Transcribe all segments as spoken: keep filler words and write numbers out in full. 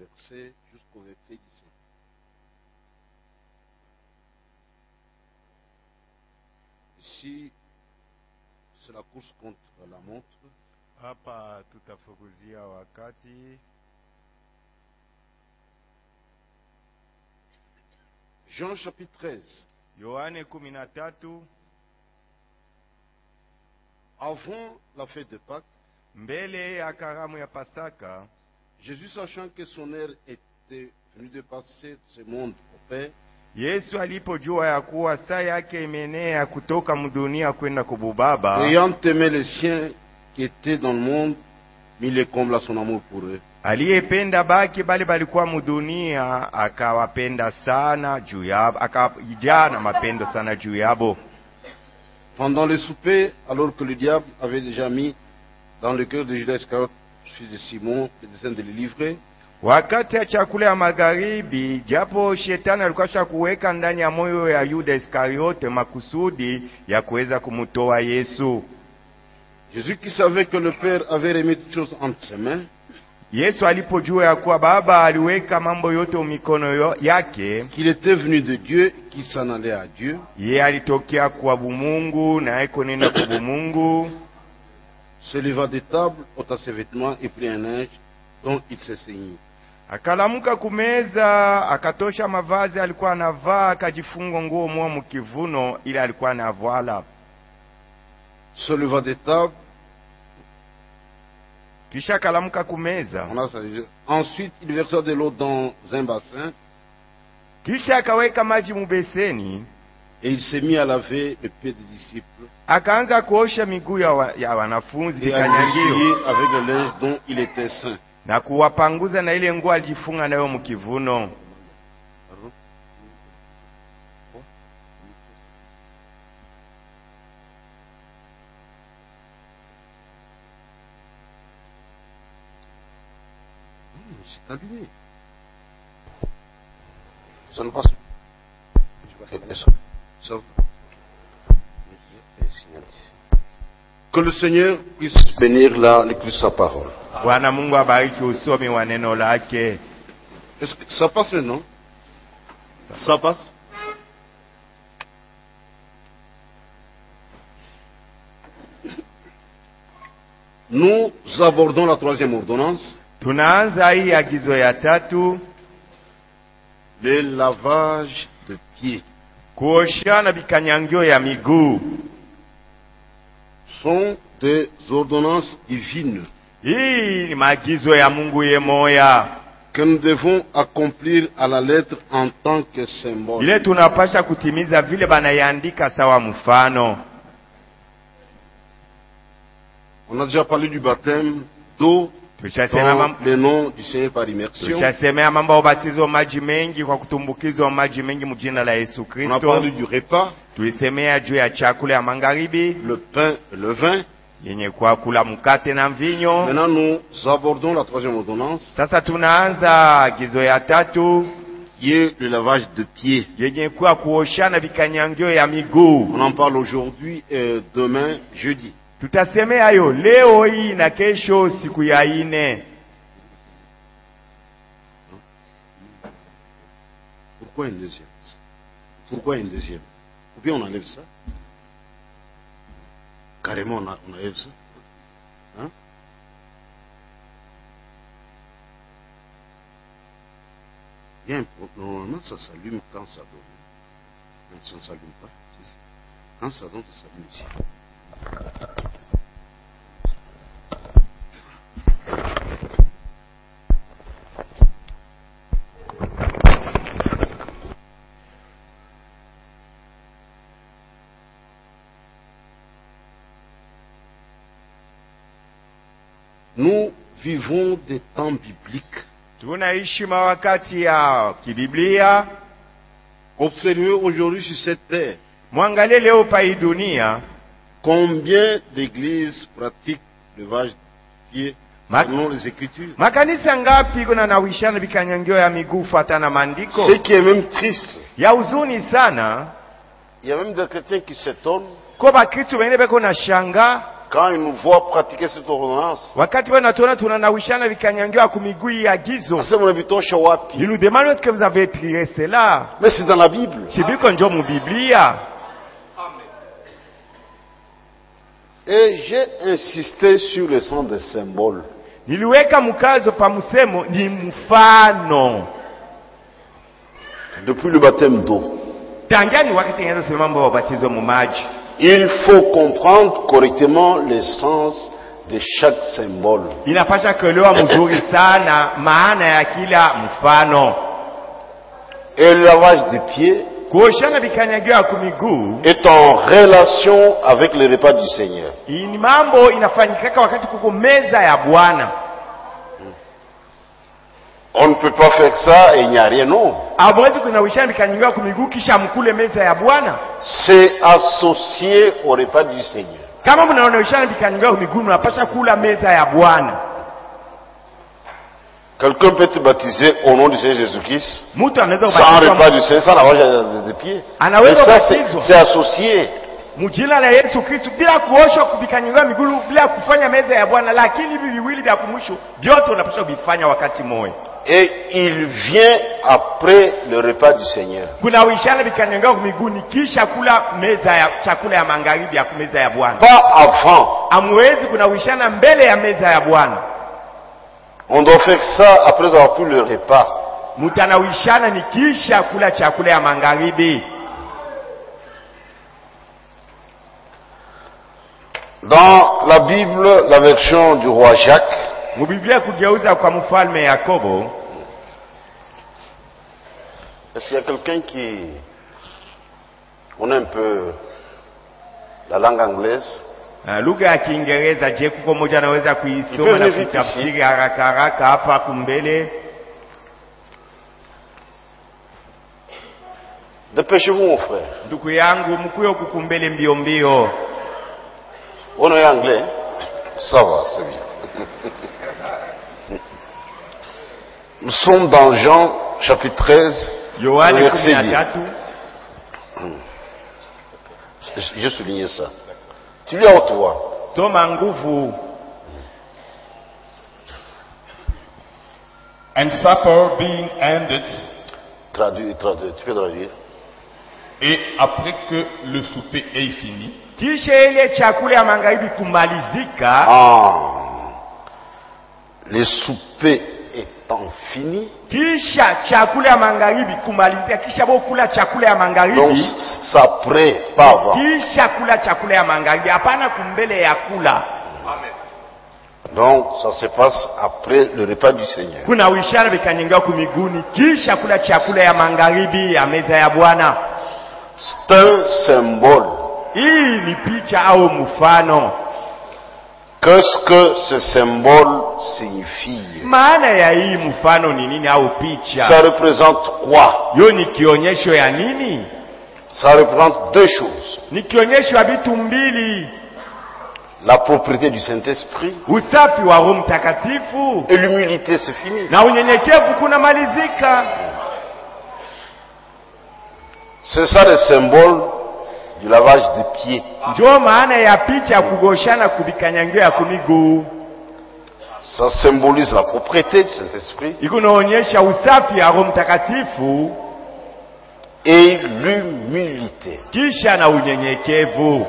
verset jusqu'au verset dix-sept. Ici, c'est la course contre la montre. Hapa tutafukuzia wakati. Jean chapitre treize. Yohane kumi na tatu. Avant la fête de Pâques, mbele ya karamu ya Pasaka, Jésus, sachant que son heure était venue de passer de ce monde au Père, Yesu alipojua ya kuwa saa yake imenea kutoka mdunia kwenda kwa Baba, ayant aimé les siens qui étaient dans le monde, mit les combles à son amour pour eux. Aliyependa baki bali balikuwa mdunia, akawapenda sana juu yabo, akajaa na mapendo sana juu yabo. Pendant le souper, alors que le diable avait déjà mis dans le cœur de Judas Iscariote, fils de Simon, le dessein de le livrer, wakati ya chakula ya magharibi, japo shetani alikuwa shakuweka ndani ya moyo ya Yuda Iskariote makusudi ya kuweza kumtoa Yesu. Jésus, qui savait que le Père avait remis toutes choses entre ses mains, Yesu alipojua ya kuwa Baba aliweka mambo yote mikono yake, qu'il était venu de Dieu, qu'il s'en allait à Dieu, yeye alitokea kwa Mungu na eko nenda kwa Mungu, se leva de table, ôta ses vêtements et prit un linge dont il se ceignit. Akalamuka kumeza, akatosha mavazi alikuwa anavaa, akajifunga nguo moja mkivuno ile alikuwa anavala. Se leva de table, kisha akalamuka kumeza. Ensuite, il versa de l'eau dans un bassin, kisha akaweka maji mubeseni, et il s'est mis à laver les pieds des disciples, akaanza kuosha miguu ya, wa, ya wanafunzi et à les avec le linge dont il était saint. Na kuwapanguza na ile nguo alijifunga nayo mkivuno. C'est allumé. Ça ne passe pas. Que le Seigneur puisse bénir la lecture de sa parole. Bwana Mungu abariki usomi wa neno lake. Est-ce que ça passe maintenant? Ça passe? Nous abordons la troisième ordonnance. Tunaanza hii agizo ya tatu, le lavage de pieds. Kuoshana bikanyangio ya miguu. Sont des ordonnances divines. Hii ni maagizo ya Mungu ye moya, que nous devons accomplir à la lettre en tant que symbole. Ile tunapasha kutimiza vile banaiandika sawa mfano. On a déjà parlé du baptême d'eau, dans le nom du Seigneur par immersion. Tushasemea mambo ya ubatizo maji mengi kwa kutumbukizwa maji mengi mjina la Yesu Kristo. On a parlé du repas. Tulisemea juu ya chakula ya magharibi, le pain et le vin. Yenye kwa kula mkate na mvinyo. Maintenant nous abordons la troisième ordonnance. Sasa tunaanza agizo ya tatu, qui est le lavage de pieds. Yenye kwa kuoshana bikanyangio ya miguu. On en parle aujourd'hui et demain jeudi. Tutasemea hayo leo hii na kesho siku ya ine. Pourquoi une deuxième? Pourquoi une deuxième? Ou bien on enlève ça? Carrément on, a, on enlève ça? Hein? Bien, normalement ça s'allume quand ça donne. Mais ça ne s'allume pas. Quand ça donne, ça s'allume ici. Nous vivons des temps bibliques. Tunaishi mawakati ya kibiblia. Observez aujourd'hui sur cette terre. Mwangalie leo pa hii dunia. Combien d'églises pratiquent le lavage de pieds selon les Écritures? Makanisa ngapi kuna nawishana bikanyangio ya miguu fuatana maandiko? Ce qui est même triste. Ya huzuni sana. Il y a même des chrétiens qui s'étonnent. Kwa Bakristo wengine beko na shanga. quand ils nous voient pratiquer cette ordonnance, wakati wanatuona tunanawishana vikanyangiwa kumiguu ya agizo, asema mnavitosha wapi? ils nous demandent est-ce que vous avez tiré cela. Mais c'est dans la Bible. Sibiko njo mu Biblia. Et j'ai insisté sur le sens des symboles. Niliweka mkazo pa msemo ni mfano. Depuis le baptême d'eau, Tangia ni wakati ngezo sema mambo ya ubatizo mu maji. il faut comprendre correctement le sens de chaque symbole. Inapasha kuelewa mzuri sana maana ya kila mfano. Et le lavage des pieds Kuoshana vikanyagiwa kumiguu est en relation avec le repas du Seigneur. ni mambo inafanyika wakati kuko meza ya Bwana. On ne peut pas faire ça et il n'y a rien, non. Hamwezi kunawishana vikanyagiwa kumiguu kisha mkule meza ya Bwana. C'est associé au repas du Seigneur. Kama mnaonawishana vikanyagiwa kumiguu mnapasha kula meza ya Bwana. Quelqu'un peut te baptiser au nom du Seigneur Jésus-Christ Mtu anaweza sans repas kubatizwa du Seigneur, sans lavage des pieds. Ah, Mais oui, ça, on c'est baptise. c'est associé. mujina la Yesu Kristo bila kuoshwa kuvikanyagiwa miguu bila kufanya meza ya Bwana, lakini hivi viwili vya kumwisho vyote unapaswa kuvifanya wakati mmoja. Et il vient après le repas du Seigneur. Kuna wishana vikanyagiwa miguu ni kisha kula meza ya chakula ya magharibi ya meza ya Bwana. Pas avant. Amwezi kuna wishana mbele ya meza ya Bwana. On doit faire ça après avoir pris le repas. Mutana wishana ni kisha kula chakula ya magharibi. Dans la Bible, la version du roi Jacques, Mu Biblia kugeuza kwa mfalme Yakobo, est-ce qu'il y a quelqu'un qui connaît un peu la langue anglaise? uh, lugha ya Kiingereza, je, kuko moja anaweza kuisoma Ipe na vite kutafsiri ici. haraka haraka hapa kumbele? Dépêchez-vous, mon frère. Ndugu yangu mkuyo kukumbele mbio mbio. On est anglais, hein? Ça va, c'est bien. Nous sommes dans Jean, chapitre treize, Yohane verset kumi dix. na tatu. J'ai souligné ça. Tu lis à haute voix. Soma nguvu. And supper being ended, Traduis, traduis, tu peux traduire. et après que le souper est fini, Kisha ile chakula ya magharibi kumalizika, Ah, les soupers étant finis, kisha chakula ya magharibi kumalizika, kisha bokula chakula ya donc magharibi, ça après, pas avant. kisha kula chakula ya magharibi, hapana kumbele ya kula. Donc ça se passe après le repas du Seigneur. Kuna wishara vikanyengewa kumiguni, kisha kula chakula ya magharibi ya meza ya Bwana. C'est un symbole. Hii ni picha au mfano. Qu'est-ce que ce symbole signifie? Maana ya hii mfano ni nini au picha? Ça représente quoi? Yo ni kionyesho ya nini? Ça représente deux choses. Ni kionyesho ya vitu mbili. La propriété du Saint-Esprit Usafi wa Roho Mtakatifu et l'humilité, c'est fini. na unyenyekevu kuna malizika. C'est ça le symbole du lavage des pieds. Ndio maana ya picha ya kugoshana kuvikanyangio ya kumiguu. Ça symbolise la propriété du Saint-Esprit Ikunaonyesha usafi ya Roho Mtakatifu et l'humilité. kisha na unyenyekevu.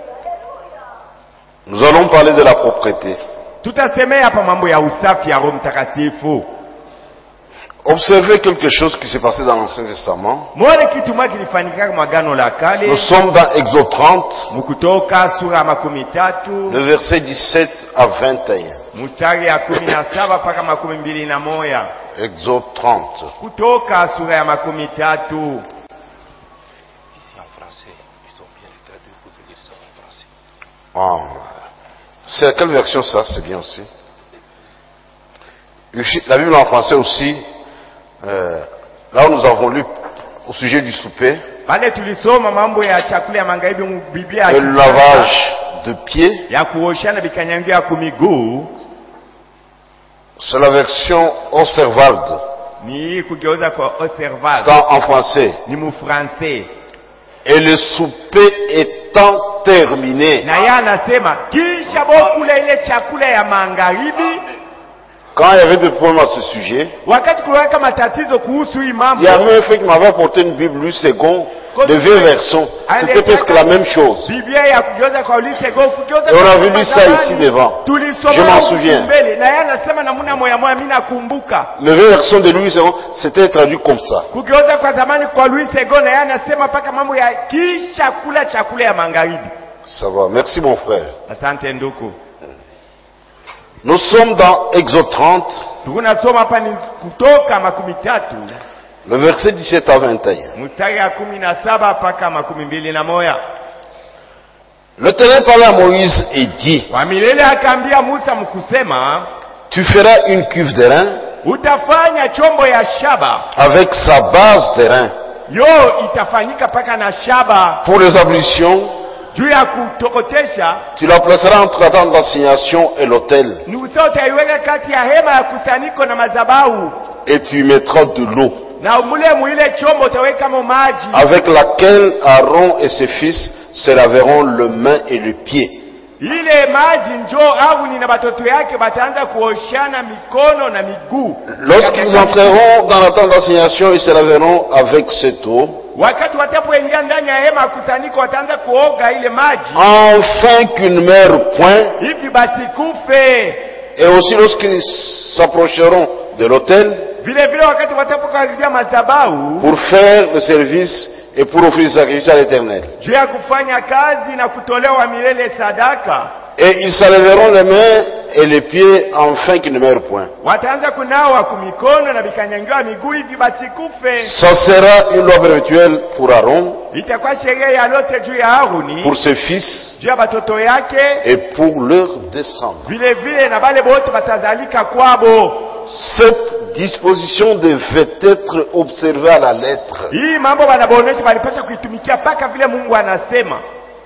Nous allons parler de la propriété. Tutasemea hapa mambo ya usafi ya Roho Mtakatifu. Observez quelque chose qui s'est passé dans l'Ancien Testament. Mwone kitu moja kilifanyika kwa Agano la Nous Kale, sommes dans Exode trente, mkutoka sura ya makumi tatu le verset dix-sept à vingt et un. mstari ya kumi na saba mpaka makumi mbili na moja. Exode trente. Kutoka sura ya makumi tatu. Ici en français, ils ont bien traduit, vous pouvez lire ça en français. Ah. C'est à quelle version ça? C'est bien aussi. La Bible en français aussi, euh, là où nous avons lu au sujet du souper, Pale tulisoma mambo ya chakula ya magharibi mu Biblia et le lavage de pieds, ya kuoshana vikanyangio ya kumiguu. c'est la version Osservalde. Ni kugeuza kwa C'est observable. en, en français. Ni mu français. Et le souper étant terminé, na yeye anasema kisha bokula ile chakula ya magharibi, quand il y avait des problèmes à ce sujet, wakati kulikuwa matatizo kuhusu hii mambo, il y avait un frère qui m'avait apporté une Bible Louis second, de vieux versions. C'était presque la même chose. Biblia ya kugeuza kwa Louis second, kugeuza. Et on a vu ça ici devant. Je m'en souviens. Na yeye anasema namna moya moya, mimi nakumbuka. Le vieux version de Louis second, c'était traduit comme ça. Kugeuza kwa zamani kwa Louis second, na yeye anasema paka mambo ya kisha kula chakula ya magharibi. Ça va. Merci mon frère. Asante ndugu. Nous sommes dans Exode trente. Tunasoma hapa ni Kutoka makumi tatu. Le verset dix-sept à vingt et un. Mstari ya kumi na saba mpaka makumi mbili na moja. L'Éternel parlait à Moïse et dit, kwa milele akaambia Musa mkusema, tu feras une cuve d'airain utafanya chombo ya shaba avec sa base d'airain yo itafanyika paka na shaba pour les ablutions. juu ya kutokotesha. Tu la placeras entre la tente d'assignation et l'autel. Ni utaiweka kati ya hema ya kusanyiko na madhabahu. Et tu y mettras de l'eau, na mule mwile chombo utaweka maji, avec laquelle Aaron et ses fils se laveront le main et le pied. Ile maji njo Aroni na batoto yake bataanza kuoshana mikono na miguu. Lorsqu'ils entreront dans la tente d'assignation, ils se laveront avec cette eau. Wakati watapoingia ndani ya hema kusanyiko wataanza kuoga ile maji, afin qu'ils ne meurent point. hivi basikufe. Et aussi lorsqu'ils s'approcheront de l'autel, vile vile wakati watapokaribia madhabahu pour faire le service et pour offrir le sacrifice à l'Éternel. juu ya kufanya kazi na kutolewa milele sadaka, et ils s'enlèveront les mains et les pieds afin qu'ils ne meurent point. wataanza kunawa kumikono na bikanyangiwa miguu hivi basikufe. Ça sera une loi perpétuelle pour Aaron, itakuwa sheria ya lote juu ya Aroni, pour ses fils juu ya batoto yake, et pour leurs descendants. vile vile na bale bote batazalika kwabo. Cette disposition devait être observée à la lettre. Hii mambo wanabonesha walipasha kuitumikia paka vile Mungu anasema.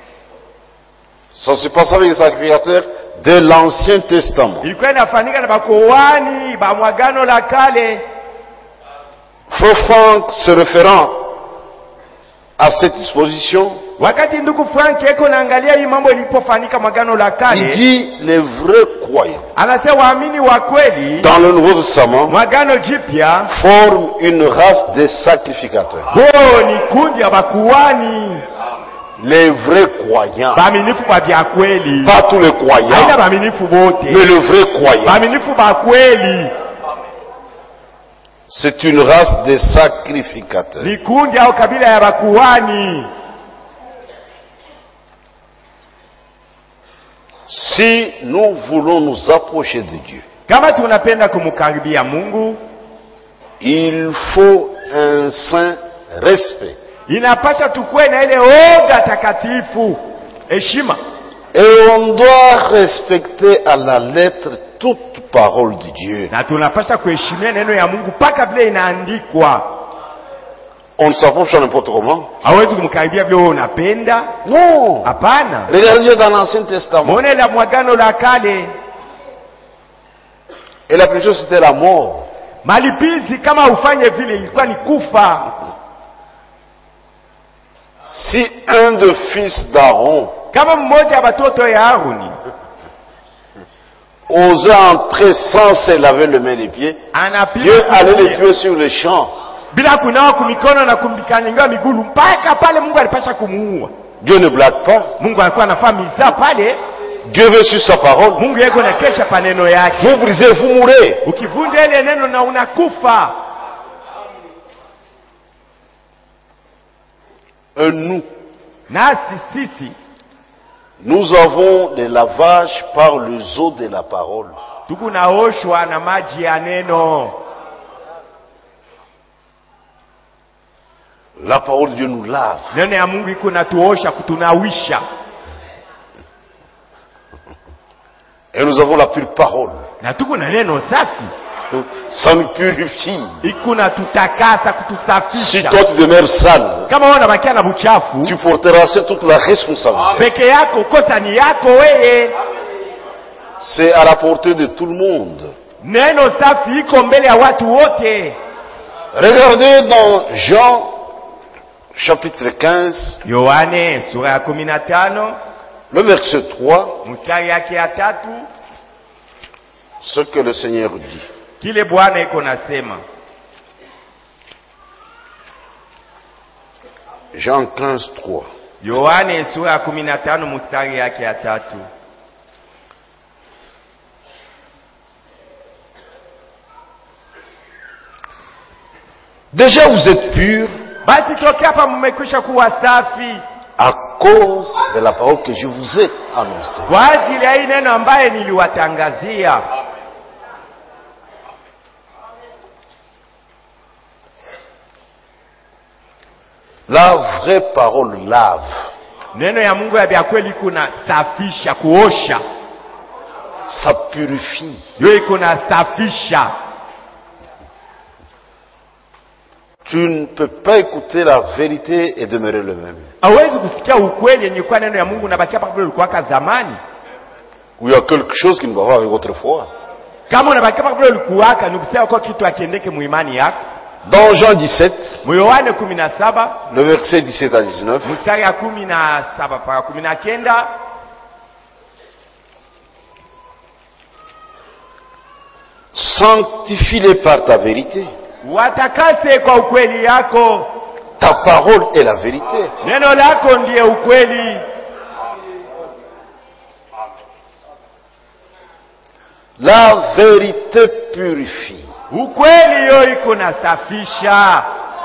Ça se passe avec les sacrificateurs de l'Ancien Testament. Ilikuwa inafanyika na bakoani ba mwagano la kale. Frère Franck se référant à cette disposition, wakati ndugu Frank eko naangalia hii mambo ilipofanyika mwagano la kale, il dit les vrais croyants anasema waamini wa kweli dans le Nouveau Testament mwagano jipya forment une race de sacrificateurs. bo ni kundi ya bakuani. Les vrais croyants, baaminifu ba vya kweli, pas tous les croyants, haina baaminifu bote, mais le vrai croyant. baaminifu ba kweli. C'est une race de sacrificateurs. Ni kundi au kabila ya bakuani. Si nous voulons nous approcher de Dieu, kama tunapenda kumkaribia Mungu, il faut un saint respect. inapasha tukue na ile oga takatifu, heshima. Et on doit respecter à la lettre toute parole de Dieu. Na tunapasha kuheshimia neno ya Mungu paka vile inaandikwa. On ne s'approche pas n'importe comment. Hawezi kumkaribia vile wewe unapenda. Non. Hapana. Regardez dans l'Ancien Testament. Muone la mwagano la kale. Et la première chose c'était la mort. Malipizi kama ufanye vile ilikuwa ni kufa. Si un des fils d'Aaron kama mmoja wa watoto ya Aroni osait entrer sans se laver les mains et les pieds, Dieu allait les tuer sur le champ. bila kunawa kumikono na kumbikanyanga miguu mpaka pale Mungu alipasha kumuua. Dieu ne blague pas. Mungu alikuwa anafanya miza pale. Dieu veut sur sa parole. Mungu yeko na kesha pa neno yake. Vous brisez, vous mourrez. Ukivunja ile neno na unakufa. Et nous, nasi sisi nous avons des lavages par les eaux de la parole. tukunaoshwa na maji ya neno. La parole de Dieu nous lave. Neno ya Mungu iko natuosha kutunawisha. Et nous avons la pure parole. Na tuko na neno safi. Ça nous purifie. Iko natutakasa kutusafisha. Si toi tu demeures sale, kama wewe unabakia na buchafu, tu porteras toute la responsabilité. peke yako kosa ni yako wewe. C'est à la portée de tout le monde. Neno safi iko mbele ya watu wote. Regardez dans Jean chapitre quinze. Yohane sura ya kumi na tano. Le verset trois, mstari yake ya tatu, ce que le Seigneur dit. kile Bwana iko nasema. Jean quinze, trois. Yohane sura ya kumi na tano mstari yake ya tatu. Déjà vous êtes purs Basi tokea hapa mmekwisha kuwa safi à cause de la parole que je vous ai annoncée. kwa ajili ya hii neno ambaye niliwatangazia. La vraie parole lave. Neno ya Mungu ya vya kweli kuna safisha, kuosha. Ça purifie. Yo iko na safisha. Tu ne peux pas écouter la vérité et demeurer le même. Hawezi kusikia ukweli yenye kwa neno ya Mungu na bakia pale ulikuwa ka zamani. Ou il y a quelque chose qui ne va pas avec votre foi. Kama unabakia pale ulikuwa ka nikusema kwa kitu akiendeke muimani yako. Dans Jean dix-sept, Yohane kumi na saba le verset dix-sept à dix-neuf, mstari ya kumi na saba mpaka kumi na kenda, sanctifie-les par ta vérité. watakase kwa ukweli yako. Ta parole est la vérité. Neno lako ndiye ukweli. La vérité purifie. Ukweli yo iko na safisha.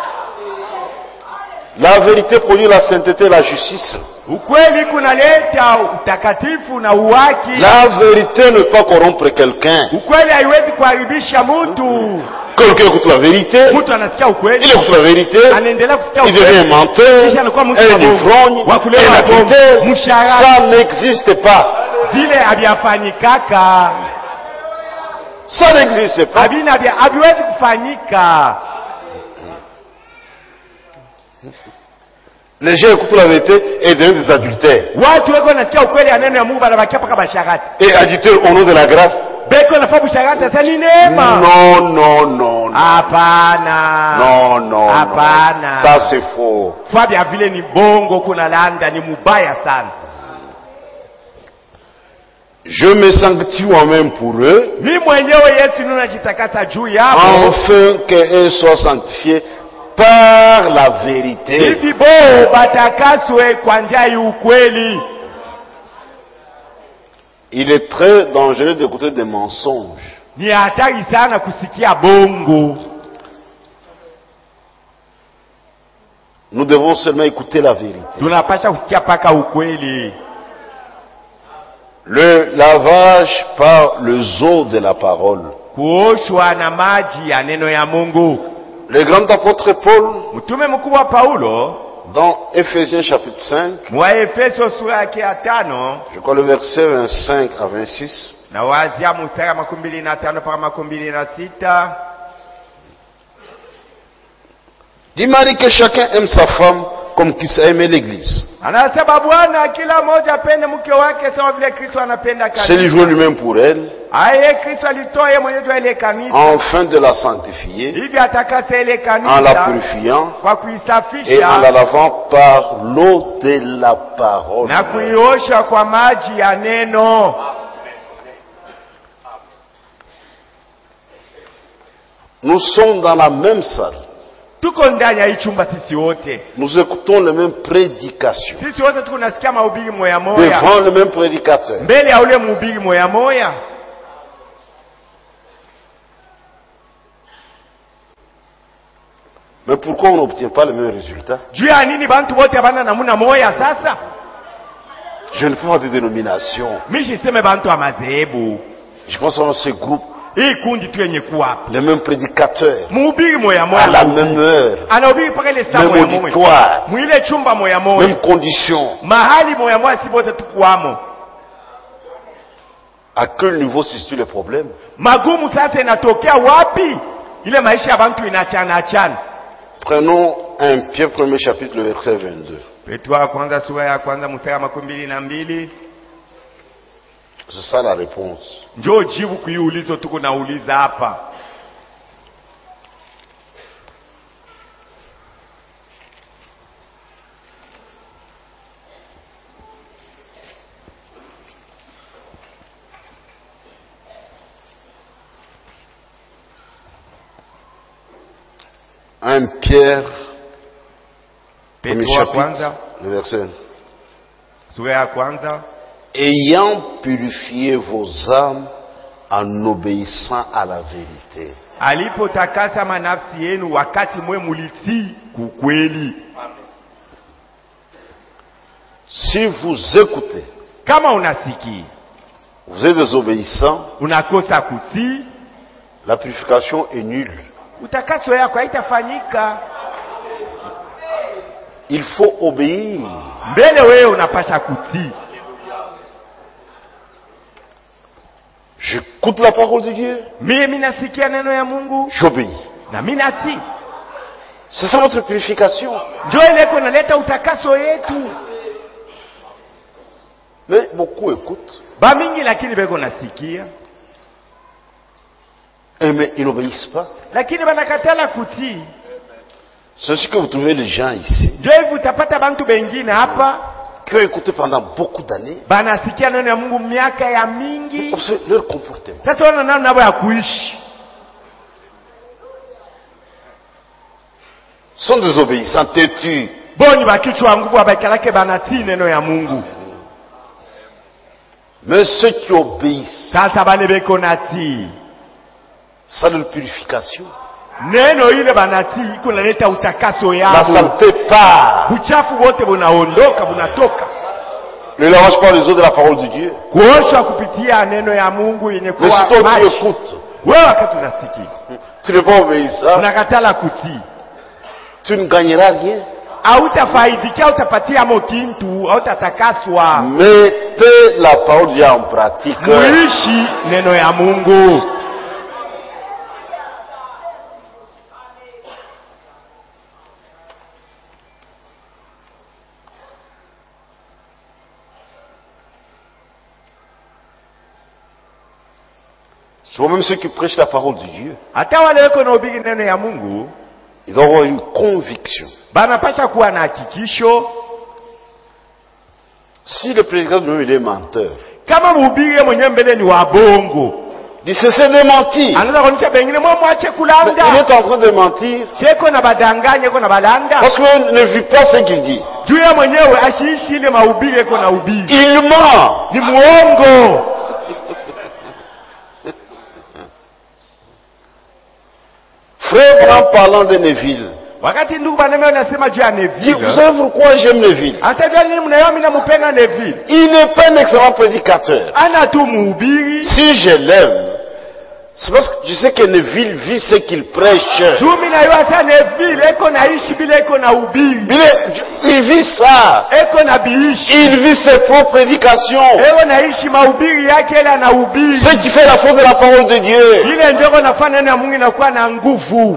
La vérité produit la sainteté et la justice. Ukweli kunaleta utakatifu na uwaki. La vérité ne peut pas corrompre quelqu'un. Ukweli haiwezi kuharibisha mtu. Quelqu'un écoute la vérité, Mtu anasikia ukweli, il écoute la vérité, anaendelea kusikia il ukweli, devient menteur, kisha anakuwa mtu un wa bongo, ivrogne, wa kulewa un bongo, adultère. msharati. Ça n'existe pas. Vile havyafanyikaka, Ça n'existe pas. havina havya- haviwezi kufanyika. Les gens écoutent la vérité et deviennent des adultères. Watu weko nasikia ukweli ya neno ya Mungu banabakia paka basharati. Et adultères au nom de la grâce. Beko nafaa busharati sasa ni neema. Non, non, non, non. Hapana. Non, non, Hapana. non. Ça c'est faux. Fabia vile ni bongo kuna landa ni mubaya sana. Je me sanctifie moi-même pour eux, Mimi mwenyewe Yesu ninajitakasa juu yao. afin qu'ils soient sanctifiés par la vérité. Hivi bo batakaswe kwa njia ya ukweli. Il est très dangereux d'écouter des mensonges. Ni hatari sana kusikia bongo. Nous devons seulement écouter la vérité. Tunapasha kusikia paka ukweli. Le lavage par le eau de la parole. Kuoshwa na maji ya neno ya Mungu. Le grand apôtre Paul, Mtume mkubwa Paulo dans Ephésiens chapitre cinq, mwa Efeso sura yake ya tano je crois le verset vingt-cinq à vingt-six, na wazia mstari wa makumi mbili na tano mpaka makumi mbili na sita dit Marie que chacun aime sa femme comme Christ a aimé l'église. anasema Bwana kila mmoja apende mke wake sawa vile Kristo anapenda C'est kanisa. lui lui-même pour elle, Aye Kristo alitoa yeye mwenyewe juu ile kanisa afin de la sanctifier, hivi atakasa ile en la kanisa purifiant kwa et en la kuisafisha lavant par l'eau de la parole. na kuiosha kwa maji ya neno. Nous sommes dans la même salle. Tuko ndani ya hii chumba sisi wote. Nous écoutons les mêmes prédications. Sisi wote tuko nasikia mahubiri moya moya Devant le même prédicateur. mbele ya ule mhubiri moya moya. Mais pourquoi on n'obtient pas les mêmes résultats? Juu ya nini bantu wote bana namuna moya sasa? Je ne fais pas de dénomination. Mimi siseme bantu wa madhehebu. Je pense à ce groupe, Hii kundi tu yenye kuwa hapa. les mêmes prédicateurs, Mhubiri moya à la moya. même heure, Anahubiri paka ile saa même moya moya. auditoire, Mwile chumba moya moya. même conditions. Mahali moya moya si bote tukuamo. À quel niveau se situe le problème? Magumu sasa inatokea wapi? Ile maisha ya bantu inachana achana. Prenons un Pierre premier chapitre, le verset vingt-deux. Petro wa kwanza sura ya kwanza mstari wa makumi mbili na mbili. C'est ça la réponse. Njoo jibu kuiulizo tuko nauliza hapa. premier Pierre, premier Petro wa kwanza chapitre, le verset. sura ya kwanza, Ayant purifié vos âmes en obéissant à la vérité. alipotakasa manafsi yenu wakati mwe mulitii kukweli. Si vous écoutez, Kama unasikia vous êtes désobéissant, unakosa kutii, la purification est nulle. utakaso yako haitafanyika. Il faut obéir. Mbele wewe unapasha kutii. J'écoute la parole de Dieu, Mimi nasikia neno ya Mungu j'obéis. na mimi natii. C'est ça votre purification. Ndio ile iko naleta utakaso yetu. Mais beaucoup écoutent, Ba mingi lakini beko nasikia, et mais ils n'obéissent pas. lakini banakatala kutii. C'est ce que vous trouvez les gens ici, Ndio hivi utapata bantu bengine hapa qui ont écouté pendant beaucoup d'années. banasikia neno ya Mungu miaka ya mingi. Observez leur comportement. Sasa wana nao nabo ya kuishi. Ils sont désobéissants, têtus. Boni bakichwa nguvu abakalake banatii neno ya Mungu. Mais ceux qui obéissent, Sasa bale beko natii. ça de la purification. Neno ile banatii iko naleta utakaso La yao. saleté part. Uchafu wote bunaondoka, bunatoka. Le lavage par les eaux de la parole de Dieu. Kuoshwa kupitia neno ya Mungu yenye Mais kuwa si toi tu maji. écoutes, Wewe wakati unasikia, tu n'es pas obéissant, unakatala kutii. tu ne gagneras rien. Hautafaidikia, utapatia mo kintu, hautatakaswa. Mettez la parole de Dieu en pratique. Muishi neno ya Mungu. Souvent même ceux qui prêchent la parole de Dieu, Hata wale weko na ubiri neno ya Mungu, ils doivent avoir une conviction. banapasha kuwa na hakikisho. Si le prédicateur de lui il est menteur, Kama mhubiri yeye mwenyewe mbele ni wabongo, il cesse de mentir. anaweza kuonyesha bengine mwa mwache Mais kulanda. il est en train de mentir Cheko na badanganye ko na balanda. parce qu'il ne vit pas ce qu'il dit. Juu ya mwenyewe ashiishi ile mahubiri yako na ubiri. Il ment. Ni muongo. Frère Branham parlant de Neville, Wakati ndugu baneme wanasema juu ya il dit, Neville. vous savez pourquoi j'aime Neville? Atajua nini mnayo mimi nampenda Neville. Il n'est pas un excellent prédicateur. Ana tu mhubiri. Si je l'aime, c'est parce que je sais que Neville vit ce qu'il prêche. Juu mimi nayo hata Neville eko naishi bila eko na ubiri. Il, est- il vit ça. Eko na biishi. Il vit ses propres prédications. Eko naishi mahubiri yake ila na ubiri. Ce qui fait la force de la parole de Dieu. Ile ndio nafanya neno ya Mungu inakuwa na nguvu.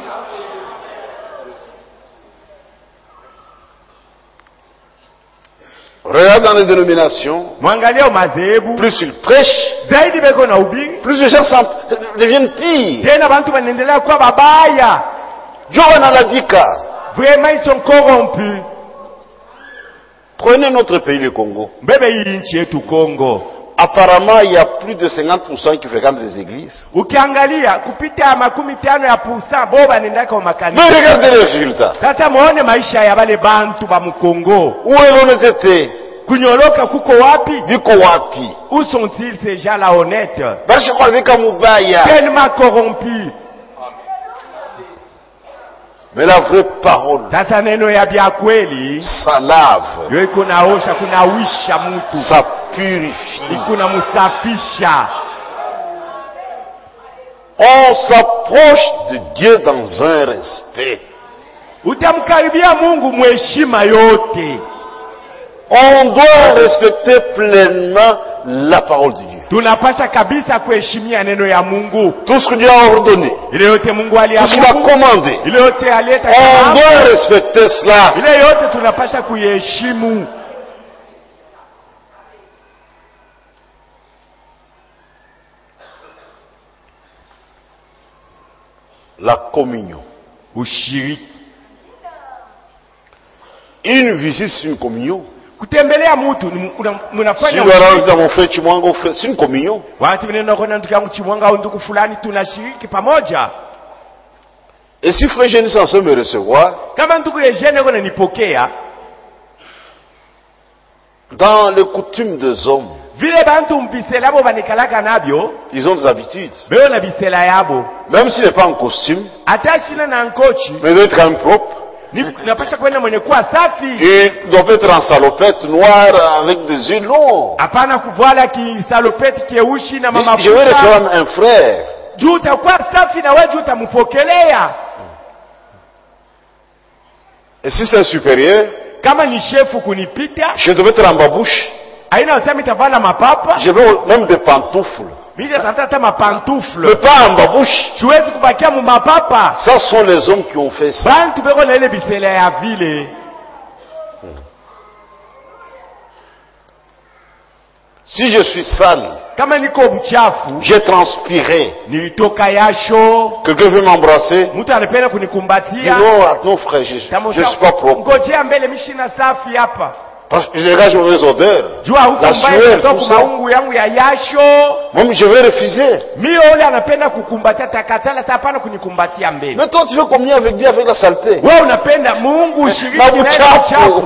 Regarde dans les dénominations, Mwangalia madhehebu plus ils prêchent, zaidi beko na ubiri, plus les gens s'en- deviennent pires. tena bantu wanaendelea kuwa babaya. Joe Analadika, Vraiment ils sont corrompus. prenez notre pays, le Congo. Mbebe hii nchi yetu Kongo. Apparemment, il y a plus de cinquante pour cent qui fréquentent les églises. Ukiangalia kupita makumi tano ya pursa bo banenda kwa Mais makanisa. regardez les résultats. Sasa muone maisha ya wale bantu ba Mkongo. Où est l'honnêteté? Kunyoroka kuko wapi? Biko wapi? Où sont-ils ces gens-là honnêtes? Bashi kwa vika mubaya. Tellement corrompus. Mais la vraie parole, Sasa neno ya bia kweli ça lave, yo iko naosha, kunawisha mtu, ça purifie. iko na mustafisha. On s'approche de Dieu dans un respect. Utamkaribia Mungu mheshima yote. On doit respecter pleinement la parole de Dieu. Tunapasha kabisa kuheshimia neno ya Mungu. Tout ce que Dieu a ordonné, Ile yote Mungu tout ce qu'il a aliamuru, commandé, ile yote aleta on kama, doit respecter cela. ile yote tunapasha kuiheshimu. La communion. Ushiriki, Une visite, c'est une communion. kutembelea mtu ni- una- Si mnafanya je vais ushiriki. dans mon frère Chimwango, frère, c'est une communion. Wakati mnaenda kwa ndugu yangu Chimwanga au ndugu fulani, tunashiriki pamoja. Et si frère Génie est censé me recevoir, kama ndugu Eugene kona nipokea, dans les coutumes des hommes, vile bantu mbisela bo banikalaka nabyo, ils ont des habitudes. beo na bisela yabo. Même s'il n'est pas en costume, Atashina na nkochi, mais il doit être quand même propre. ni napasha kwenda mwenye kuwa safi. Il doit pas être en salopette noire avec des yeux longs. Hapana kuvala ki salopeti keushi na mama. Je vais recevoir un frère. Juu utakuwa safi na wewe juu utamupokelea. Et si c'est un supérieur, Kama ni shefu kunipita, je dois être en babouche. aina usemi tavala mapapa, Je veux même des pantoufles. mimi nataka mapantoufle. Mais pas en babouche. Siwezi kubakia mu mapapa. Ça sont les hommes qui ont fait ça. Bantu beko na ile bisela ya vile. Si je suis sale, Kama niko mchafu, j'ai transpiré, nilitoka yasho, quelqu'un veut m'embrasser, mtu anapenda dis kunikumbatia. non, attends frère, je ne suis pas propre. Ngojea mbele mishina safi hapa. Parce que je dégage mauvaise odeur. Jua huko La mbaya sueur, kutoka tout ça. maungu yangu ya yasho. Moi, je vais refuser. Mimi yule anapenda kukumbatia takatala, hapana kunikumbatia mbele. Mais toi, tu veux communier avec Dieu avec la saleté. Wewe unapenda Mungu ushiriki Na naye uchafu. uchafu.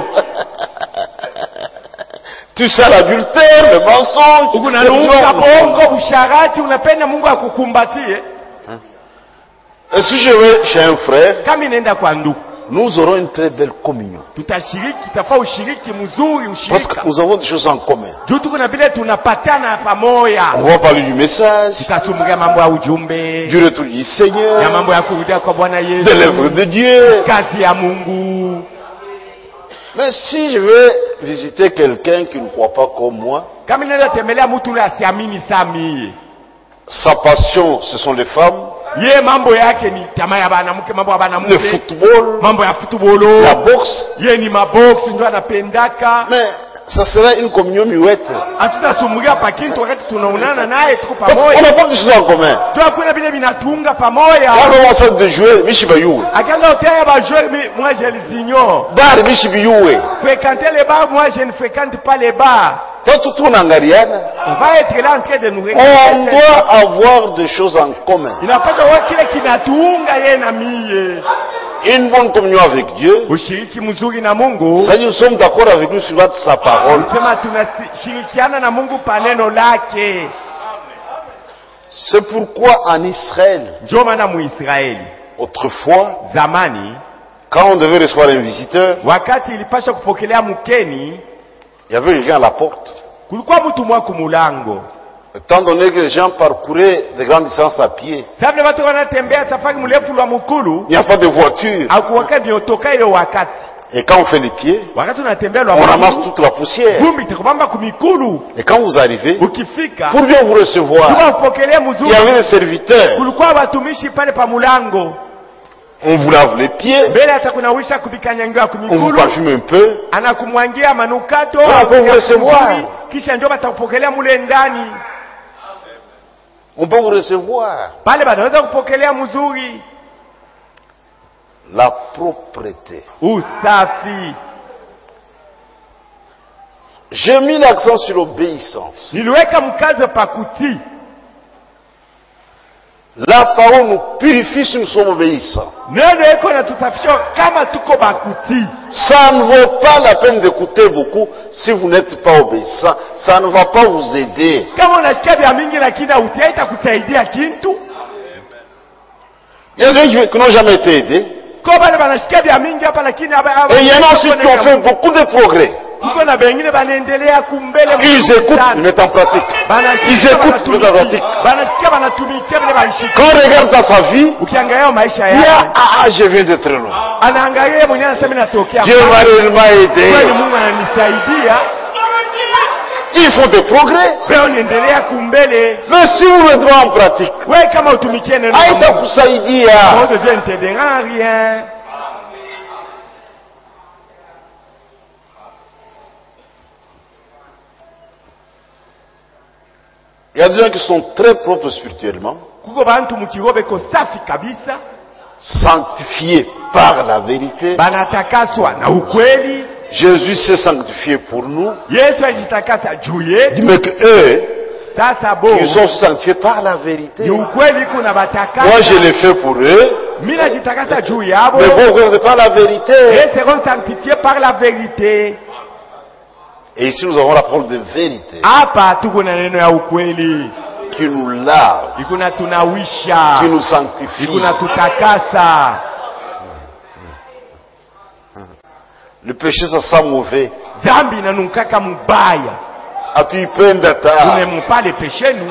Tu sais l'adultère, le mensonge, le Unanuka bongo, viol. usharati, unapenda Mungu akukumbatie. Et si je vais chez un frère, Kama inaenda kwa ndugu, nous aurons une très belle communion. tutashiriki, tutafaa ushiriki mzuri, Parce ushirika. que nous avons des choses en commun. Juu tuko na vile tunapatana pamoja. On va parler du message, Tutasumulia mambo ya ujumbe, du retour du ya Seigneur, mambo ya kurudia kwa Bwana de Yesu, l'œuvre de Dieu. kazi ya Mungu. Mais si je vais visiter quelqu'un qui ne croit pas comme moi, Kama nenda tembelea mtu yule asiamini sami, sa passion, ce sont les femmes, ye mambo yake ni tamaa ya banamuke, mambo ya le banamuke, football, mambo ya futbolo, la boxe. ye ni maboksi ndio anapendaka. Mais ça sera une communion muette. Hatutasumulia pakintu wakati tunaonana naye tuko Parce qu'on pamoja. n'a pas de choses en commun. Tunakwenda vile vinatunga pamoja. Quand on commence de jouer, Mishibayou. Akaenda hotel ba jouer, moi je les ignore. Dar Mishibayou. Fréquenter les bars, moi je ne fréquente pas les bars. Toi, tout tourne en Gariane. On va être là en train de nous On regarder. doit avoir des choses en commun. Inapata wa kile kinatunga yeye na mie. Une bonne communion avec Dieu. Ushiriki mzuri na Mungu. Ça, nous sommes d'accord avec lui sur sa parole. Sema tunashirikiana na Mungu pa neno lake. C'est pourquoi en Israël, Ndio maana Muisraeli autrefois, zamani, quand on devait recevoir un visiteur, wakati ilipasha kupokelea mkeni, il y avait quelqu'un à la porte. kulikuwa mtu mwa kumulango. Étant donné que les gens parcouraient des grandes distances à pied, Sababu watu wanatembea safari mrefu lwa mkulu, il n'y a pas de voiture. akuwaka biotoka ile wakati. Et quand on fait les pieds, Wakati unatembea lwa on ramasse mkulu, toute la poussière. vumbi itakubamba kumikulu. Et quand vous arrivez, Ukifika, pour bien vous recevoir, tuka upokelea il y mzuri. avait des serviteurs. Kulikuwa watumishi pale pa mulango. On vous lave les pieds, Mbele atakunawisha kubikanyangiwa on vous kumikulu. parfume un peu, Anakumwangia manukato, Voilà, pour vous recevoir. kisha ndio batakupokelea mule ndani. on peut vous recevoir. Pale banaweza kupokelea mzuri. La propreté. Usafi. J'ai mis l'accent sur l'obéissance. Niliweka mkazo pa kutii. La parole nous purifie si nous sommes obéissants. Neno iko natusafisha kama tuko bakutii. Ça ne vaut pas la peine d'écouter beaucoup si vous n'êtes pas obéissant. Ça ne va pas vous aider. Kama unasikia vya mingi lakini hautii itakusaidia kitu. Il y a des gens qui n'ont jamais été aidés. Kwa bale banasikia vya mingi hapa lakini haba. Et il y en a aussi qui ont fait beaucoup de progrès. Kuko na bengine banaendelea kumbele. Ils écoutent, ils mettent en pratique. Ils écoutent, ils mettent en pratique. Banasikia banatumikia vile banashika. Quand on regarde dans sa vie, Ukiangalia maisha il y a, yake, ah, ah, je viens de très loin. anaangalia mwenyewe anasema natokea. Dieu m'a réellement Kweli aidé. Mungu ananisaidia. Ils font des progrès. Leo niendelea kumbele. Mais si vous le mettez en pratique, Wewe kama utumikie neno la Mungu, haitakusaidia. Mungu Dieu ne t'aidera rien. Il y a des gens qui sont très propres spirituellement, Kuko bantu mukirobe ko safi kabisa, sanctifiés par la vérité. banatakaswa na ukweli. Jésus s'est sanctifié pour nous. Yesu alijitakasa juu yetu. Mais que eux, Sasa bo ils sont sanctifiés par la vérité. ni ukweli kuna batakasa. Moi, je l'ai fait pour eux. Mina jitakasa juu yabo. Mais vous ne regardez pas la vérité. Et seront sanctifiés par la vérité. Et ici nous avons la parole de vérité. Hapa tuko na neno ya ukweli. Qui nous lave. Ikuna tunawisha. Qui nous sanctifie. Ikuna tutakasa. Le péché ça sent mauvais. Zambi inanukaka mubaya. Hatuipenda ta. Nous n'aimons pas les péchés nous.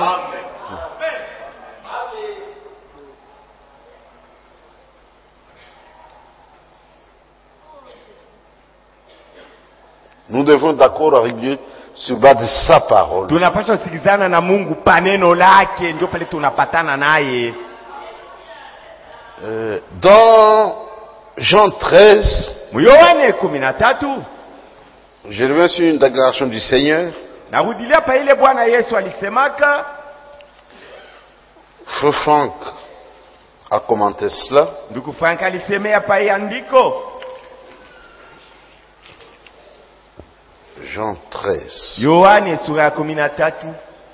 Nous devons être d'accord avec Dieu sur base de sa parole. Tunapaswa sikizana na Mungu paneno lake ndio pale tunapatana naye. Euh, dans Jean treize, Yohane kumi na tatu, je reviens sur une déclaration du Seigneur. narudilia pa ile Bwana Yesu alisemaka. Frère Franck a commenté cela. Ndugu Frank alisemea pa hii andiko. Jean treize. Yohane sura ya kumi na tatu.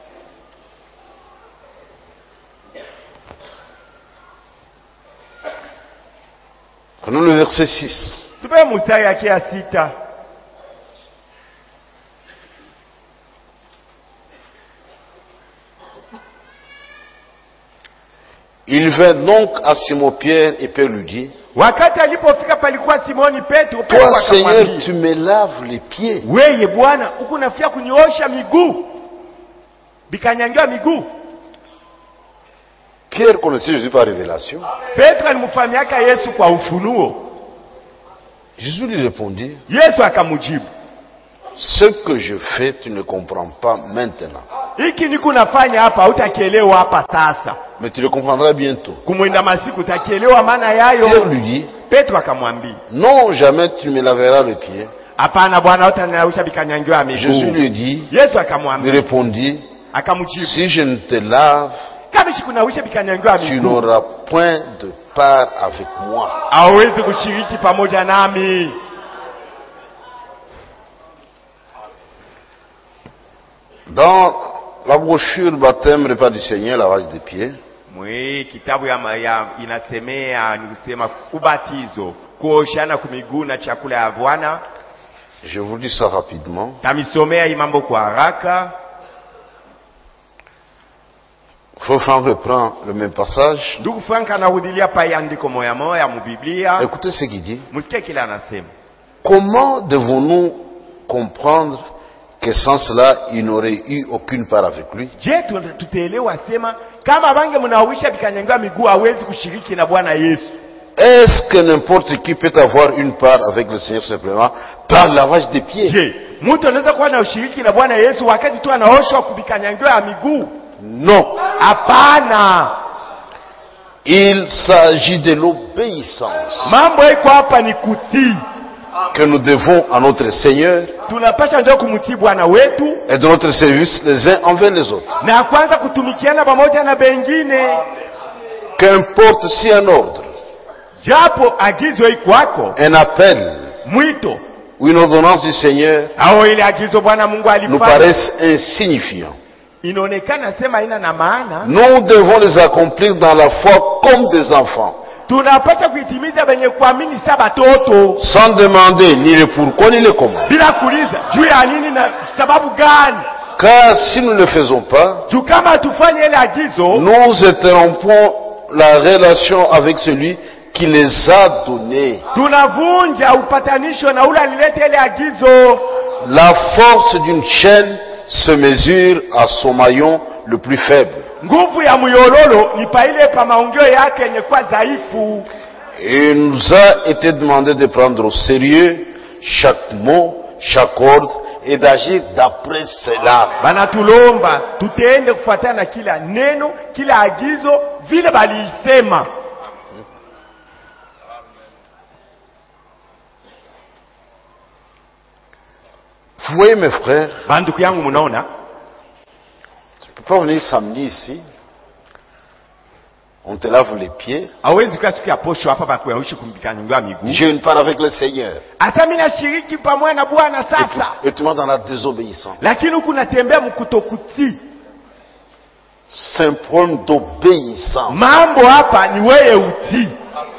Prenons le verset six. Tupe mstari yake ya sita. Il vint donc à Simon-Pierre et Pierre lui dit, Wakati alipofika palikuwa Simoni Petro, Petro toi Seigneur, akamwambia, tu me laves les pieds. weye Bwana, huku nafia kunyoosha miguu. Bikanyangiwa miguu. Pierre connaissait Jésus par révélation. Petro alimfahamiaka Yesu kwa ufunuo. Jésus lui répondit, Yesu akamujibu, ce que je fais, tu ne comprends pas maintenant. hiki niko nafanya hapa hutakielewa hapa sasa. Mais tu le comprendras bientôt. Kumwenda masiku utakielewa maana Pierre yayo. lui dit, Petro akamwambia, non, jamais tu me laveras les pieds. hapana Bwana, hutanilausha bikanyangiwa Jésus miguu. lui dit, Yesu lui akamwambia, répondit, akamujibu, si je ne te lave, kama shikunausha bikanyangiwa tu miguu, n'auras point de part avec moi. hauwezi kushiriki pamoja nami. Dans la brochure baptême repas du Seigneur, lavage des pieds, Mwe kitabu ya, ya inasemea ni kusema ubatizo, kuoshana kumiguu na chakula ya Bwana. je vous dis ça rapidement. Tamisomea hii mambo kwa haraka. Frère Franck reprend le même passage. Ndugu Frank anarudilia pa hii andiko moya moya mu Biblia. Écoutez ce qu'il dit. Msikie kile anasema. Comment devons-nous comprendre que sans cela, il n'aurait eu aucune part avec lui? Je, tutaelewa sema kama bange mnawisha bikanyangiwa miguu hawezi kushiriki na Bwana Yesu. Est-ce que n'importe qui peut avoir une part avec le Seigneur simplement par le lavage des pieds? Je, mtu anaweza kuwa na ushiriki na Bwana Yesu wakati tu anaoshwa kubikanyangiwa miguu? Non. Hapana. Il s'agit de l'obéissance Mambo iko hapa ni kutii. que nous devons à notre Seigneur Tunapasha ndio kumtii Bwana wetu et de notre service les uns envers les autres. na kwanza kutumikiana pamoja na bengine. Qu'importe si un ordre, Japo agizo iko kwako, un appel mwito ou une ordonnance du Seigneur au ile agizo Bwana Mungu nous alifanya paraissent insignifiants, inaonekana sema haina na maana, nous devons les accomplir dans la foi comme des enfants, tunapaswa kuitimiza wenye kuamini saba toto sans demander ni le pourquoi ni le comment. bila kuuliza juu ya nini na sababu gani. Car si nous ne le faisons pas, Juu kama tufanye ile agizo, nous interrompons la relation avec celui qui les a donnés. tunavunja upatanisho na ule alileta ile agizo. La force d'une chaîne se mesure à son maillon le plus faible. Nguvu ya muyololo ni pa ile pa maongeo yake yenye kwa dhaifu. Et il nous a été demandé de prendre au sérieux chaque mot, chaque ordre et d'agir d'après cela. Banatulomba tutende kufuatana na kila neno, kila agizo vile baliisema. Vous voyez mes frères, Banduku yangu munaona, tu ne peux pas venir samedi ici, on te lave les pieds. hawezi kwa siku ya posho hapa bakuyaishi kumbikanywa miguu. J'ai une part avec le Seigneur. Hata mimi nashiriki pamoja na Bwana Et tu, sasa. et tu vas dans la désobéissance. Lakini huku natembea mkutokutii. C'est un problème d'obéissance. Mambo hapa ni wewe utii.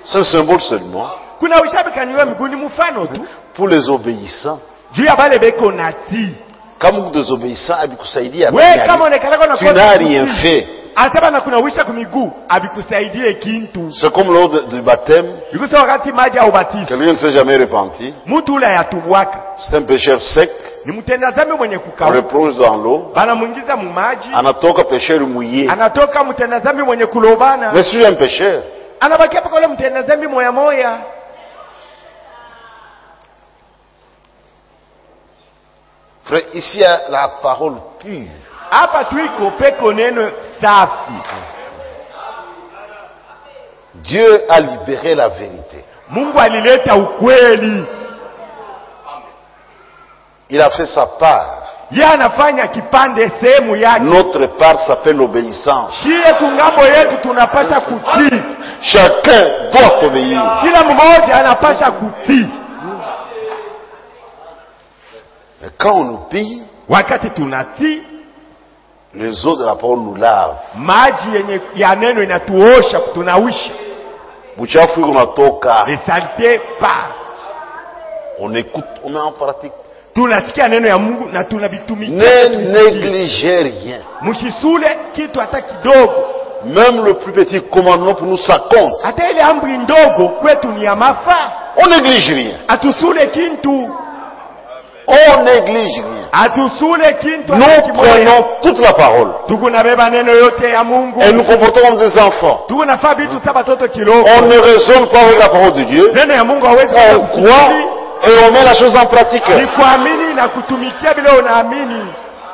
C'est un symbole seulement. Kuna ushabikaniwa miguu ni mfano tu. Pour les obéissants. Juu ya bale beko nati. Kama uko désobéissant abikusaidia. Wewe kama onekana kuna tu n'as rien fait. Ataba na kuna wisha kumiguu abikusaidie kintu. C'est comme lors du baptême. Yuko wakati maji au baptême. Quelqu'un ne s'est jamais repenti. Mtu ule yatubwaka. C'est un pécheur sec. Ni mtenda dhambi mwenye On kukauka. le plonge dans l'eau. Banamuingiza mu maji. Anatoka pécheur mouillé. Anatoka mtenda dhambi mwenye kulobana. Mais si un pécheur. Anabakia paka ule mtenda dhambi moya moya. Frère, ici il y a la parole pure. Hapa tuiko peko neno safi. Dieu a libéré la vérité. Mungu alileta ukweli. Il a fait sa part. Yeye anafanya kipande sehemu yake. Notre part s'appelle l'obéissance. Shie kungambo yetu tunapasha kutii. Chacun doit obéir. Kila mmoja anapasha kutii. Mais quand on obéit, wakati tunatii, les eaux de la parole nous lavent. Maji yenye ya neno inatuosha, kutunawisha. Buchafu unatoka. Les saletés pas. On écoute, on met en pratique. Tunasikia neno ya Mungu na tunabitumikia. Ne négligez rien. Msisule kitu hata kidogo. Même le plus petit commandement pour nous ça compte. Hata ile amri ndogo kwetu ni ya mafaa. On néglige rien. Atusule kintu. On néglige rien. Atusule kintu. Nous prenons toute la parole. Tukunabeba neno yote ya Mungu. Et nous comportons comme des enfants. Tukunafaa vitu saba toto kiloko. On ne raisonne pas avec la parole de Dieu. Neno ya Mungu hawezi on croit et on met la chose en pratique. Ni kuamini na kutumikia bila unaamini.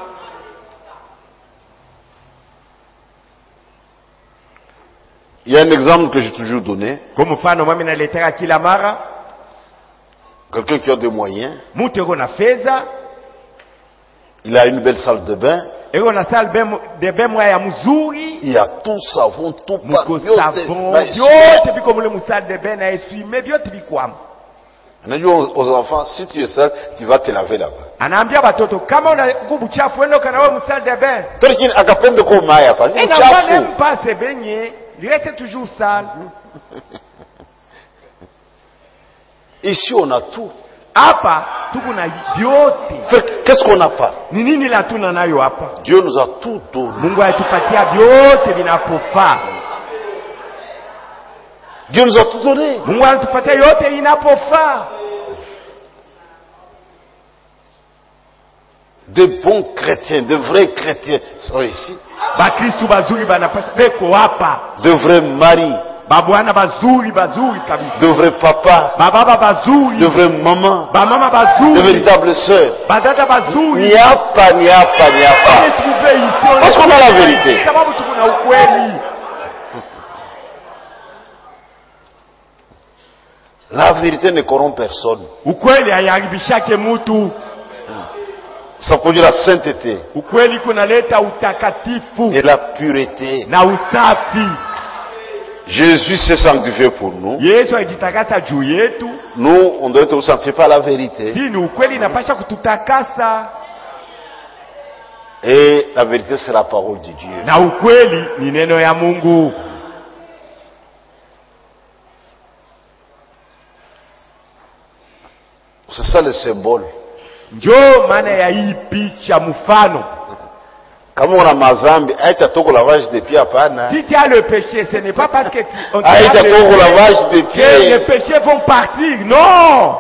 Il y a un exemple que j'ai toujours donné. Comme mfano mimi naletaka kila mara. Quelqu'un qui a des moyens. Mtu yuko na fedha. Il a une belle salle de bain. Yuko na salle de bain moya mzuri. Il y a tout savon, tout pas. Muko savon. Yote biko mule mu salle de bain na essuie vyote bikwamo. Anajua aux enfants, si tu es seul, tu vas te laver là-bas. Anaambia watoto kama una nguvu chafu wenda kana wewe mu salle de bain. Lakini akapenda kwa maya hapa. Ni chafu. Même pas se baigner, il reste toujours sale. Ici on a tout. Hapa tuko na vyote. Qu'est-ce qu'on n'a pas? Ni nini la tuna nayo hapa? Dieu nous a tout donné. Mungu alitupatia vyote vinapofaa. Dieu nous a tout donné. Mungu alitupatia yote inapofaa. De bons chrétiens, de vrais chrétiens sont ici. Bakristo bazuri banapasha beko hapa. De vrais maris. Babwana bazuri bazuri kabisa. De vrais papas. Bababa bazuri. De vrais mamans. Bamama bazuri. De véritables sœurs. Badada bazuri. N'y a pas, n'y a pas, n'y a pas. Parce qu'on a la vérité. Sababu tuko na ukweli. La vérité ne corrompt personne. Ukweli haiharibishake mtu. Ça produit la sainteté. Ukweli kunaleta utakatifu. Et la pureté. Na usafi. Jésus s'est sanctifié pour nous. Yesu alijitakasa juu yetu. Nous, on doit être sanctifiés par la vérité. Hii ni ukweli inapasha kututakasa. Et la vérité c'est la parole de Dieu. Na ukweli ni neno ya Mungu. C'est ça le symbole. Njoo maana ya hii picha mfano. Kama una mazambi, haita toko lavage de pieds hapana. Si tu as le péché, ce n'est pas parce que on haita toko lavage de pieds que les péchés vont partir. Non.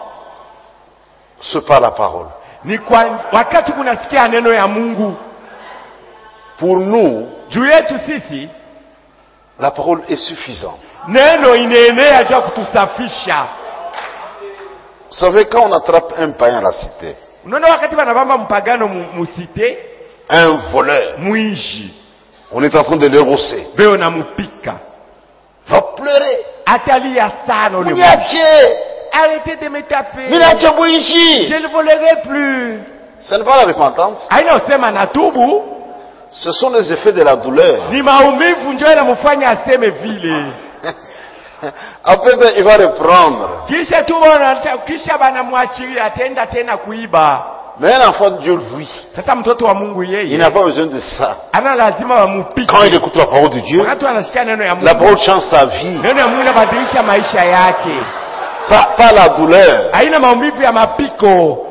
C'est pas la parole. Ni kwa wakati kunasikia neno ya Mungu. Pour nous, juu yetu sisi, la parole est suffisante. Neno inaenea juu kutusafisha. Vous savez, quand on attrape un païen à la cité, unaona wakati wanabamba mpagano mu cité, un voleur, mwishi, on est en train de le rosser, beo na mupika, va pleurer, atalia sana le mwishi, arrêtez de me taper, minache mwishi, je ne volerai plus. Ce n'est pas la repentance. Aina usema natubu. Ce sont les effets de la douleur. Ni maumivu ndio yanamfanya aseme vile. Après ça, il va reprendre. Kisha tu bwana kisha banamwachilia atenda tena kuiba. Mais un enfant de Dieu, lui, Sasa mtoto wa Mungu il yeye n'a pas besoin de ça. ana lazima wamupike. Quand il écoute la parole de Dieu, Wakati anasikia neno ya la Mungu, parole change sa vie. neno ya Mungu inabadilisha maisha yake. Pas, pas la douleur. Haina maumivu ya mapiko.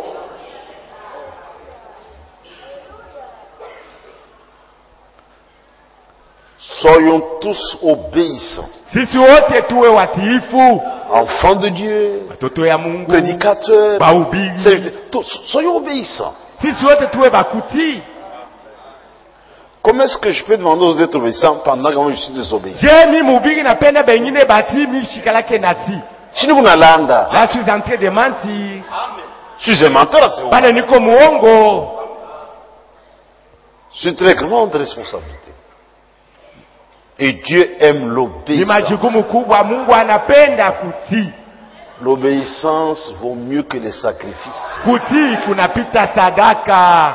Soyons tous obéissants. Sisi wote tuwe watiifu, Enfants de Dieu, watoto ya Mungu, prédicateurs, bahubiri. serviteurs, tous, soyons obéissants. Sisi wote tuwe bakutii. Comment est-ce que je peux demander aux autres d'être obéissants pendant que moi je suis désobéissant? Je mi mhubiri napenda bengine batii, mi shikalake natii. Si nous n'allons Là je suis en train de mentir. je suis un menteur à ce moment. Pale niko muongo. C'est une très grande responsabilité. Et Dieu aime Ni l'obéissance. majukumu kubwa, Mungu anapenda kutii. L'obéissance vaut mieux que les sacrifices. Kutii kunapita sadaka.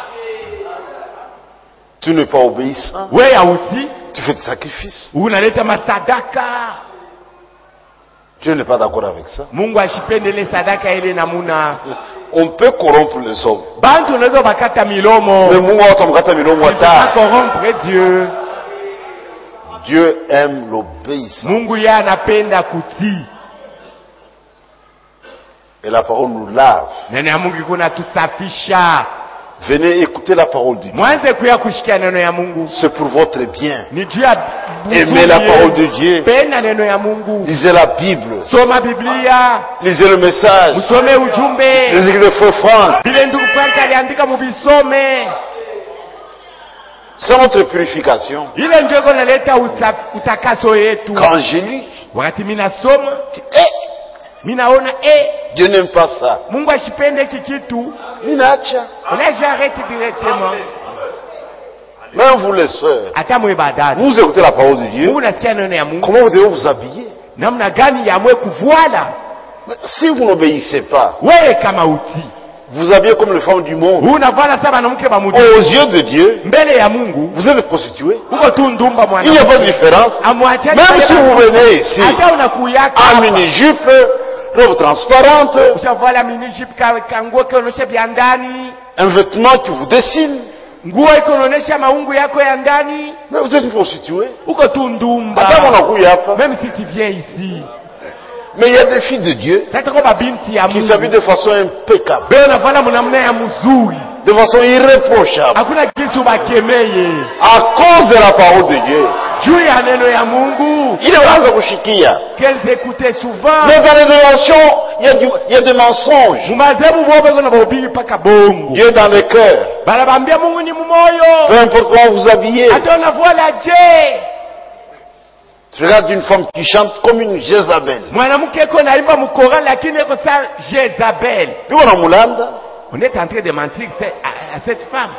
Tu n'es pas obéissant, Wewe hautii, tu fais des sacrifices. unaleta masadaka. Dieu n'est pas d'accord avec ça. Mungu ashipendele sadaka ile namuna. On peut corrompre les hommes. Bantu unaweza bakata milomo. Mais Mungu atamkata milomo Tu peux pas hata. corrompre Dieu. Dieu aime l'obéissance. Mungu yeye anapenda kutii. Et la parole nous lave. Neno ya Mungu kuna tusafisha. Venez écouter la parole de Dieu. Mwanze kuya kushikia neno ya Mungu. C'est pour votre bien. Ni juu ya Aimez la parole de Dieu. Penda neno ya Mungu. Lisez la Bible. Soma Biblia. Lisez le message. Musome ujumbe. Lisez le feu Franck. Vile ndugu Frank aliandika mubisome. C'est notre purification. Ile ndio iko naleta usaf- utakaso yetu. Quand j'ai lu, Wakati mimi nasoma, eh, mimi naona eh Dieu n'aime pas ça. Mungu ashipende hiki kitu. Minacha. Là j'arrête directement. Même vous les sœurs, Hata mwe badada. vous écoutez la parole de Dieu. Mungu nasikia neno ya Mungu. Comment vous devez vous habiller? Namna gani ya mwe kuvuala? Mais si vous n'obéissez pas, Wewe kama utii. vous habillez comme les femmes du monde. Unavala sasa mwanamke ba mudi. Aux yeux de Dieu, Mbele ya Mungu vous êtes prostituées. uko tu ndumba Il n'y a mwana. pas de différence. Amwacheni. Même si vous venez ici hata unakuyaka en hapa. mini-jupe, robe transparente, Ushavala minijip ka kanguo kaonesha vya ndani. un vêtement qui vous dessine, Nguo iko inaonyesha maungu yako ya ndani. mais vous êtes une prostituée. Uko tu ndumba. Attends, mon akou yapa. Même si tu viens ici. Mais il y a des filles de Dieu Sasa kwa binti ya qui Mungu. s'habillent de façon impeccable, Beo navala mwanamna ya mzuri. de façon irréprochable, Hakuna kitu bakemeye. à cause de la parole de Dieu. Juu ya neno ya Mungu. Il est vraiment kushikia. Qu'elles écoutaient souvent. Mais dans les dénominations, il y a, du, il y a des mensonges. Mumazebu bobe kuna bahubiri paka bongo. Dieu est dans le cœur. Barabambia Mungu ni mumoyo. Peu importe comment vous habillez. Hata unavuala je. Tu regardes une femme qui chante comme une Jézabel. Mwanamke iko naimba mkorali lakini iko sa Jezabel. Tu vois, Moulanda, On est en train de mentir à, à cette femme.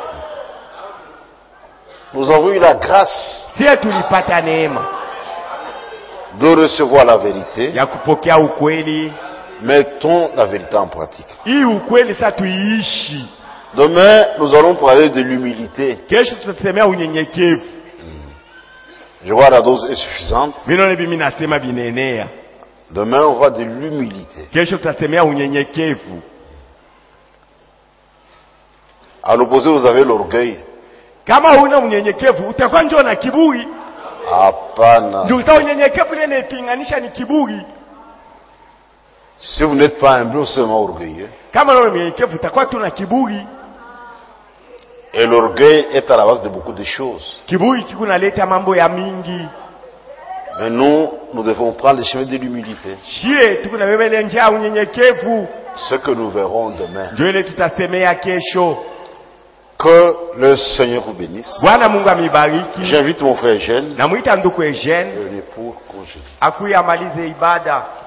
nous avons eu la grâce Si tulipata neema de recevoir la vérité. ya kupokea ukweli, Mettons la vérité en pratique. hii ukweli sasa tuiishi. Demain, nous allons parler de l'humilité. Kesho tutasemea unyenyekevu. Je vois la dose est suffisante. Mimi naona mimi nasema binenea. Demain, on va de l'humilité. Kesho tutasemea unyenyekevu. À l'opposé, vous avez l'orgueil. Kama huna unyenyekevu utakuwa njoo na kiburi. Hapana. Ndio sasa unyenyekevu ile inapinganisha ni kiburi. Si vous n'êtes pas humble, vous êtes seulement orgueilleux. Kama wewe mnyenyekevu utakuwa tu na kiburi. Et l'orgueil est à la base de beaucoup de choses. Kiburi kikunaleta mambo ya mingi. Mais nous, nous devons prendre le chemin de l'humilité. Shie tukunabebele njia unyenyekevu. Ce que nous verrons demain. Ndio ile tutasemea kesho. Que le Seigneur vous bénisse. Bwana Mungu amibariki. J'invite mon frère Eugène, Namuita ndugu Eugène venez pour congédier. akuya amalize ibada.